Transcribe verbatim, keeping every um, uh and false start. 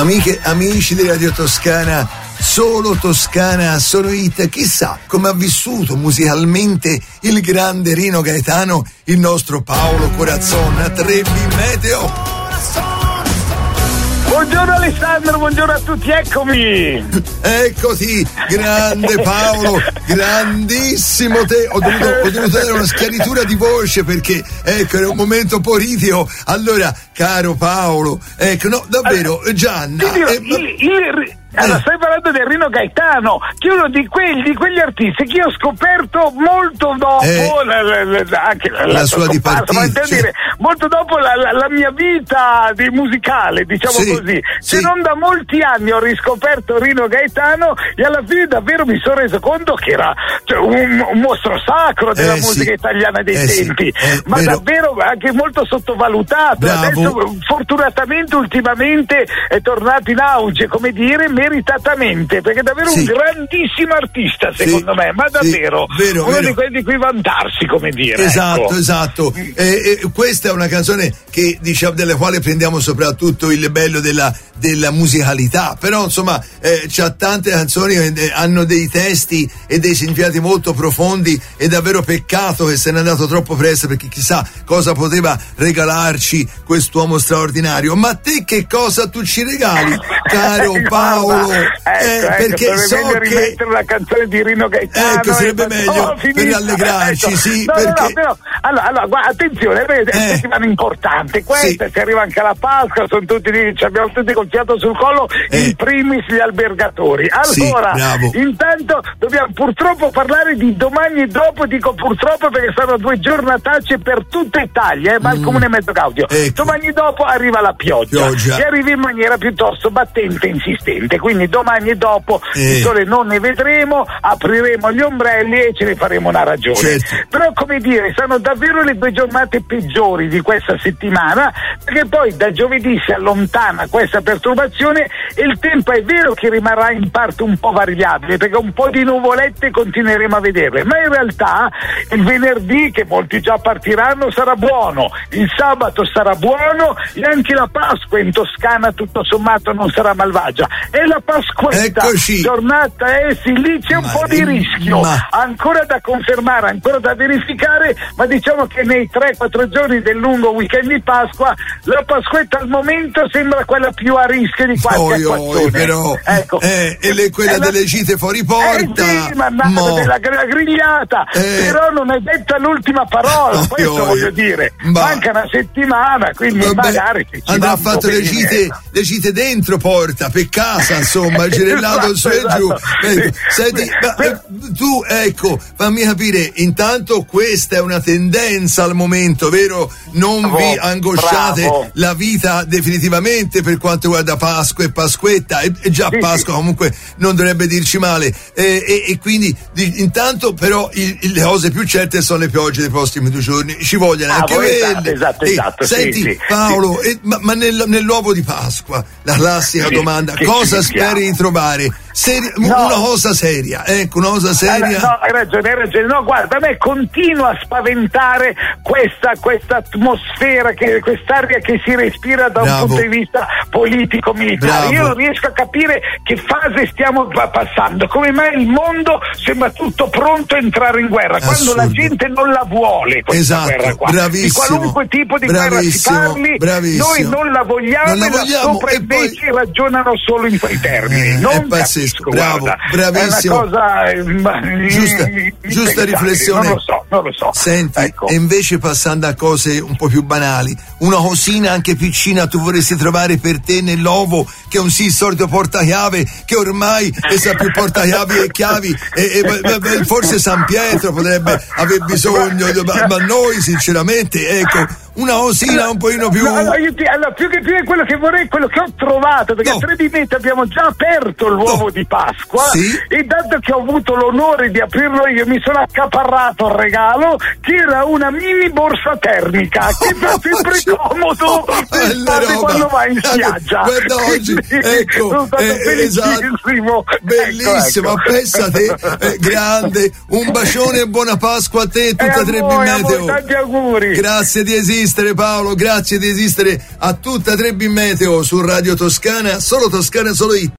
Amiche, amici di Radio Toscana, solo Toscana, solo hit. Chissà come ha vissuto musicalmente il grande Rino Gaetano, il nostro Paolo Corazzon a Trebi Meteo. Buongiorno Alessandro, buongiorno a tutti, eccomi! Eccoti, grande Paolo, grandissimo te. Ho dovuto, ho dovuto dare una schiaritura di voce perché, ecco, era un momento politico. Allora, caro Paolo, ecco, no, davvero, Gianna... Io, eh, io, io, allora, stai parlando del Rino Gaetano, che è uno di quelli, di quegli artisti che io ho scoperto molto dopo eh, la, la, la, anche la, la, la sua dipartita, ma intendo dire, molto dopo la, la, la mia vita di musicale, diciamo sì, così. sì. Se non da molti anni ho riscoperto Rino Gaetano e alla fine davvero mi sono reso conto che era cioè, un, un mostro sacro della eh, musica sì. italiana dei eh, tempi, sì. eh, ma vero. davvero anche molto sottovalutato. Bravo. Adesso fortunatamente ultimamente è tornato in auge, come dire, meritatamente, perché è davvero sì. un grandissimo artista secondo sì. me, ma davvero sì. vero, uno vero. di quelli di cui vantarsi, come dire. Esatto, ecco. esatto. Eh, eh, questa è una canzone che diciamo della quale prendiamo soprattutto il bello della, della musicalità, però insomma eh, c'ha tante canzoni che eh, hanno dei testi e dei significati molto profondi, è davvero peccato che se n'è andato troppo presto, perché chissà cosa poteva regalarci quest'uomo straordinario. Ma te che cosa tu ci regali, caro Paolo? Ecco, Eh, ecco, perché so che rimettere la canzone di Rino Gaetano, ecco, sarebbe meglio oh, per rallegrarci, ecco. sì, no, perché no, no, però, allora, allora guarda, attenzione, è una eh. settimana importante questa, sì. si arriva anche la Pasqua, sono tutti lì, ci abbiamo tutti col fiato sul collo, eh. in primis gli albergatori. Allora, sì, intanto dobbiamo purtroppo parlare di domani e dopo, dico purtroppo perché sono due giornatacce per tutta Italia, eh, ma mm. il comune mezzo caudio. Ecco. Domani dopo arriva la pioggia, pioggia, che arriva in maniera piuttosto battente e insistente, quindi domani e dopo eh. il sole non ne vedremo, apriremo gli ombrelli e ce ne faremo una ragione. Certo. Però, come dire, sono davvero le due giornate peggiori di questa settimana, perché poi da giovedì si allontana questa perturbazione e il tempo è vero che rimarrà in parte un po' variabile, perché un po' di nuvolette continueremo a vederle, ma in realtà il venerdì, che molti già partiranno, sarà buono, il sabato sarà buono e anche la Pasqua in Toscana tutto sommato non sarà malvagia. E la Pasquetta, eccoci, giornata, eh sì, lì c'è un ma po' di rischio, ma... ancora da confermare, ancora da verificare, ma diciamo che nei tre quattro giorni del lungo weekend di Pasqua la Pasquetta al momento sembra quella più a rischio di qualche oh, però ecco. eh, e le, quella la... delle gite fuori porta, eh sì, ma Mo... della, della grigliata, eh... però non è detta l'ultima parola, oh, questo oh, voglio dire, ma... manca una settimana, quindi vabbè, magari andrà fatto le gite, le gite dentro porta, per casa, insomma, girellato su e giù. Ecco. Senti, ma, tu ecco, fammi capire, intanto questa è una tendenza al momento, vero? Non bravo, vi angosciate bravo. La vita definitivamente per quanto riguarda Pasqua e Pasquetta, e, e già sì, Pasqua sì. comunque non dovrebbe dirci male, e, e, e quindi di, intanto però il, il, le cose più certe sono le piogge dei prossimi due giorni, ci vogliono anche quelle. Esatto, esatto, e, esatto. Senti sì, Paolo, sì. E, ma, ma nel, nell'uovo di Pasqua, la classica sì, domanda, cosa speri di trovare? Seri- no. Una cosa seria, ecco, una cosa seria. No, hai ragione, hai ragione. No, guarda, a me continua a spaventare questa, questa atmosfera, che, quest'aria che si respira da Bravo. un punto di vista politico-militare. Bravo. Io non riesco a capire che fase stiamo passando, come mai il mondo sembra tutto pronto a entrare in guerra, quando la gente non la vuole questa esatto. guerra qua. Bravissimo. Di qualunque tipo di Bravissimo. guerra si parli, Bravissimo. noi non la vogliamo, non la e vogliamo sopra e invece poi... ragionano solo in quei termini. Eh, non è pazzesco, bravo, guarda, bravissimo. È una cosa eh, giusta, giusta riflessione. Non lo so, non lo so. Senti, ecco. E invece passando a cose un po' più banali, una cosina anche piccina tu vorresti trovare per te nell'ovo, che è un sì solito portachiave, che ormai è sa più portachiavi e chiavi, e, e forse San Pietro potrebbe aver bisogno, ma, ma noi sinceramente, ecco, una cosina un pochino più. No, allora, io ti, allora, più che più è quello che vorrei, quello che ho trovato, perché no. a Trebi Meteo abbiamo già aperto l'uovo no. di Pasqua, sì? E dato che ho avuto l'onore di aprirlo io, mi sono accaparrato il regalo, che era una mini borsa termica, che fa sempre comodo quando vai in spiaggia. Guarda oggi, ecco, eh, esatto, bellissimo, ecco, pensate, eh, grande, un bacione e buona Pasqua a te e tutta Trebi Meteo. Tanti auguri. Grazie di esistere. esistere Paolo, grazie di esistere a tutta Trebbi Meteo su Radio Toscana, solo Toscana, solo hit.